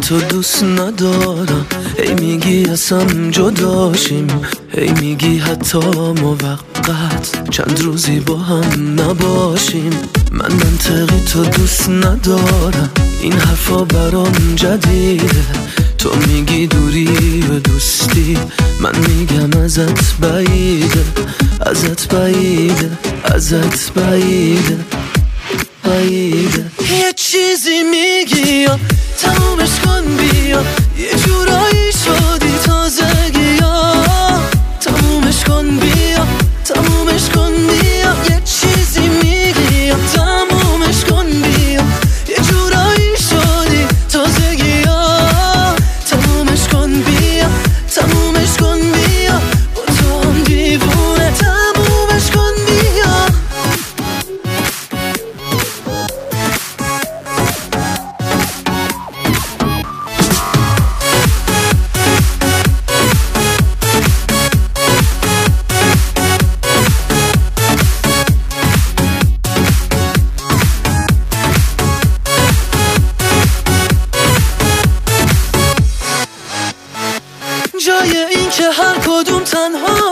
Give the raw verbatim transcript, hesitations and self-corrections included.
تو دوست ندارم، هی میگی اصلا جداشیم، هی میگی حتی موقت چند روزی با هم نباشیم. من منطقی تو دوست ندارم، این حرفا برام جدیده. تو میگی دوری و دوستی، من میگم ازت بعیده، ازت بعیده، ازت بعیده، بعیده. یه چیزی میگی یا تمومش کن بیا، یه جورایی شدی تازگی یا تمومش کن بیا، تمومش کن بیا. یه چیزی میگی یا تمومش کن بیا، یه جورایی شدی تازگی یا تمومش کن بیا، تمومش کن بیا. با تو هم دیوونه، تمومش کن بیا. جای این که هر کدوم تنها